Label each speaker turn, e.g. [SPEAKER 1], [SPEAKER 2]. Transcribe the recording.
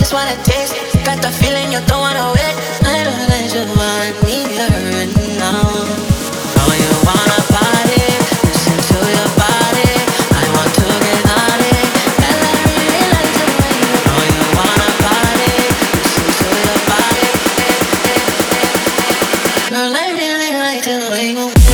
[SPEAKER 1] just wanna taste. Got the feeling you don't wanna wait. I don't let you want me right now. Oh, you wanna party? Listen to your body. I want to get on it. Girl, I really like the way you. Oh, you wanna party? Listen to your body. Girl, I really like the way you.